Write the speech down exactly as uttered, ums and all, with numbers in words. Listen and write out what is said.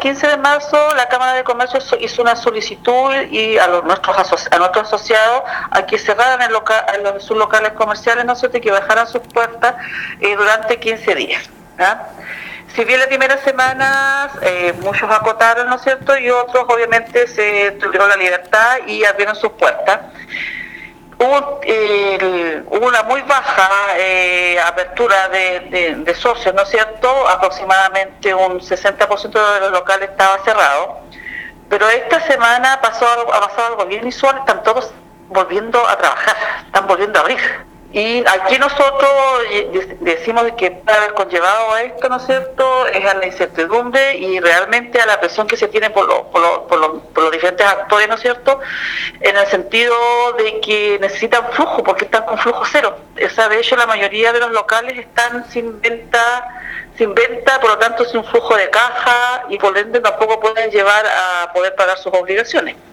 quince de marzo la Cámara de Comercio hizo una solicitud y a, los, nuestros, aso- a nuestros asociados a que cerraran el loca, los, sus locales comerciales, ¿no es cierto?, y que bajaran sus puertas eh, durante quince días. ¿Ya? Si bien la primera semana eh, muchos acotaron, ¿no es cierto?, y otros obviamente se tuvieron la libertad y abrieron sus puertas. Hubo, eh, hubo una muy baja eh, apertura de, de, de socios, ¿no es cierto? Aproximadamente un sesenta por ciento de los locales estaba cerrado, pero esta semana pasó, ha pasado algo bien inusual, están todos volviendo a trabajar, están volviendo a abrir. Y aquí nosotros decimos que puede haber conllevado a esto, ¿no es cierto?, es a la incertidumbre y realmente a la presión que se tiene por, lo, por, lo, por, lo, por los diferentes actores, ¿no es cierto?, en el sentido de que necesitan flujo, porque están con flujo cero. O sea, de hecho la mayoría de los locales están sin venta, sin venta, por lo tanto sin flujo de caja y por ende tampoco pueden llevar a poder pagar sus obligaciones.